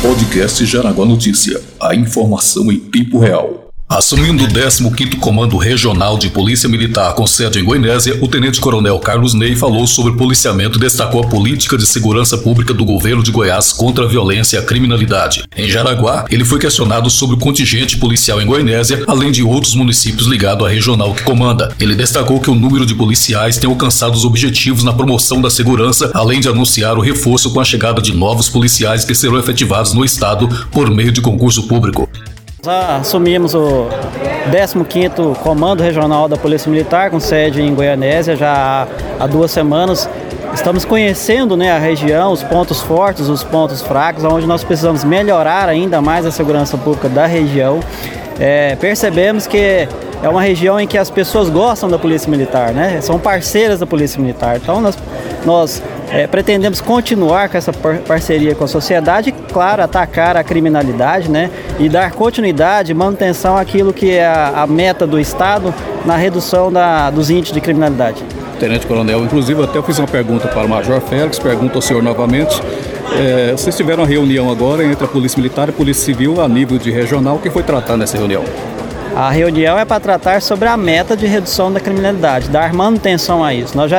Podcast Jaraguá Notícia. A informação em tempo real. Assumindo o 15º Comando Regional de Polícia Militar com sede em Goianésia, o Tenente-Coronel Carlos Ney falou sobre policiamento e destacou a política de segurança pública do governo de Goiás contra a violência e a criminalidade. Em Jaraguá, ele foi questionado sobre o contingente policial em Goianésia, além de outros municípios ligados à regional que comanda. Ele destacou que o número de policiais tem alcançado os objetivos na promoção da segurança, além de anunciar o reforço com a chegada de novos policiais que serão efetivados no estado por meio de concurso público. Assumimos o 15º Comando Regional da Polícia Militar, com sede em Goianésia, já há 2 semanas. Estamos conhecendo, a região, os pontos fortes, os pontos fracos, onde nós precisamos melhorar ainda mais a segurança pública da região. Percebemos que é uma região em que as pessoas gostam da Polícia Militar, são parceiras da Polícia Militar. Então nós pretendemos continuar com essa parceria com a sociedade e, claro, atacar a criminalidade, e dar continuidade e manutenção àquilo que é a meta do Estado na redução dos índices de criminalidade. Tenente Coronel, inclusive até eu fiz uma pergunta para o Major Félix, pergunto ao senhor novamente. Vocês tiveram uma reunião agora entre a Polícia Militar e a Polícia Civil a nível de regional. O que foi tratado nessa reunião? A reunião é para tratar sobre a meta de redução da criminalidade, dar manutenção a isso. Nós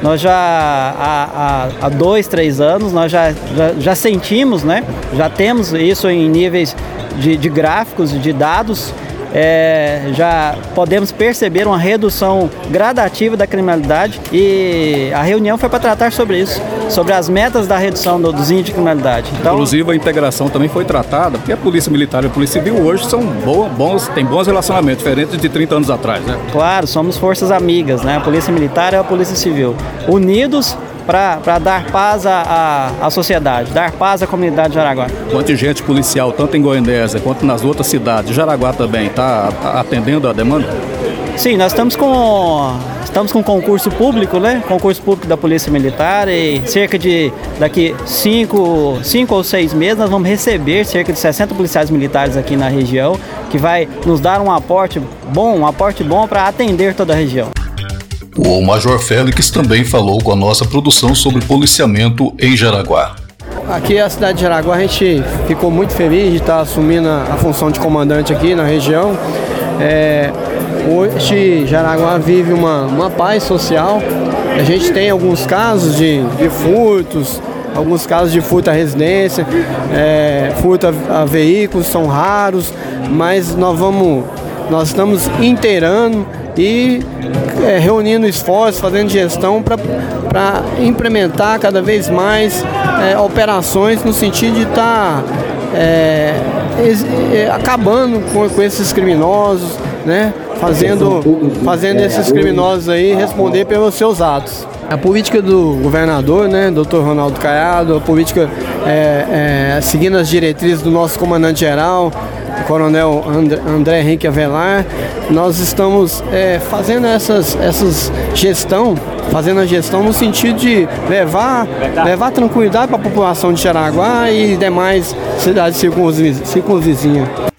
já há 2, 3 anos, nós já sentimos, já temos isso em níveis de gráficos, de dados, já podemos perceber uma redução gradativa da criminalidade e a reunião foi para tratar sobre isso, sobre as metas da redução dos índices de criminalidade. Então, inclusive a integração também foi tratada, porque a Polícia Militar e a Polícia Civil hoje são têm bons relacionamentos, diferentes de 30 anos atrás, Claro, somos forças amigas, A Polícia Militar e a Polícia Civil, unidos para dar paz à sociedade, dar paz à comunidade de Jaraguá. O contingente policial, tanto em Goianésia quanto nas outras cidades, Jaraguá também está atendendo a demanda? Sim, nós estamos com concurso público, Concurso público da Polícia Militar, e daqui 5 ou 6 meses nós vamos receber cerca de 60 policiais militares aqui na região, que vai nos dar um aporte bom para atender toda a região. O Major Félix também falou com a nossa produção sobre policiamento em Jaraguá. Aqui a cidade de Jaraguá, a gente ficou muito feliz de estar assumindo a função de comandante aqui na região. Hoje Jaraguá vive uma paz social. A gente tem alguns casos de furtos, alguns casos de furto à residência, furto a veículos, são raros, mas nós estamos inteirando e reunindo esforços, fazendo gestão para implementar cada vez mais operações no sentido de estar acabando com esses criminosos, fazendo esses criminosos aí responder pelos seus atos. A política do governador, Dr. Ronaldo Caiado, a política seguindo as diretrizes do nosso comandante-geral, o Coronel André Henrique Avelar, nós estamos fazendo a gestão no sentido de levar tranquilidade para a população de Jaraguá e demais cidades circunvizinhas.